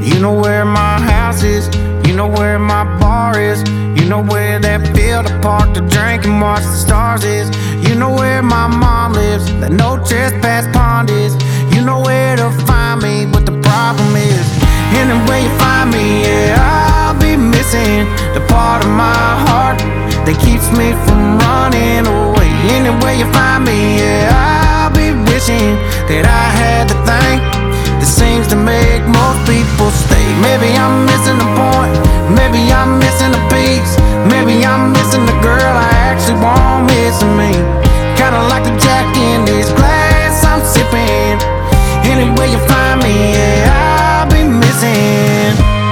You know where my house is, you know where my bar is, you know where that field I park to drink and watch the stars is. You know where my mom lives, that no trespass pond is. You know where to find me, but the problem is anywhere you find me, yeah, I'll be missing the part of my heart that keeps me from running away. Anywhere you find me, yeah, I'll be wishing that I had the thing that seems to make most people stay. Maybe I'm missing the point, maybe I'm missing a piece, maybe I'm missing the girl I actually want missing me. Kinda like the Jack in this glass I'm sipping. Anywhere you find me, yeah, I'll be missing.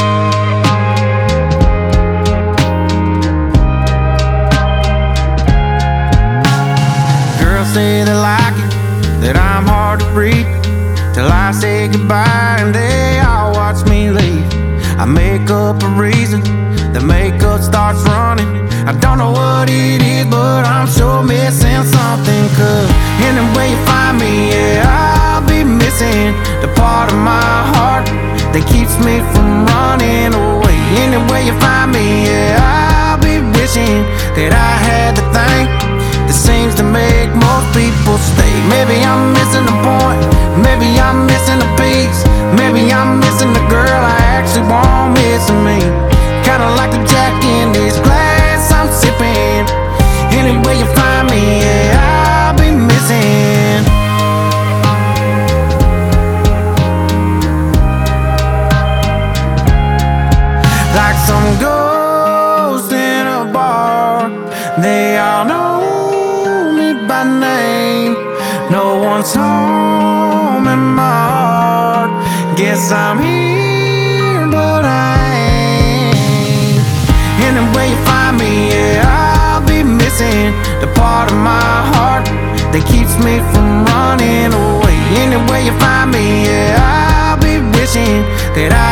Girls say they like it, that I'm hard to read, till I say goodbye and they all watch me leave. I make up a reason, the makeup starts running. I don't know what it is, but I'm sure missing something. Cause anywhere you find me, yeah, I'll be missing the part of my heart that keeps me from running away. Anywhere you find me, yeah, I'll be wishing that I had the thing that seems to make most people stay. Maybe I'm missing the point, maybe I'm missing a piece, maybe I'm missing the girl I actually want missing me. Kinda like the Jack in this glass I'm sipping. Anywhere you find me, yeah, I'll be missing. Like some ghost in a bar, they all know me by name. No one's home in my heart. Guess I'm here, but I ain't. Anywhere you find me, yeah, I'll be missing the part of my heart that keeps me from running away. Anywhere you find me, yeah, I'll be wishing that I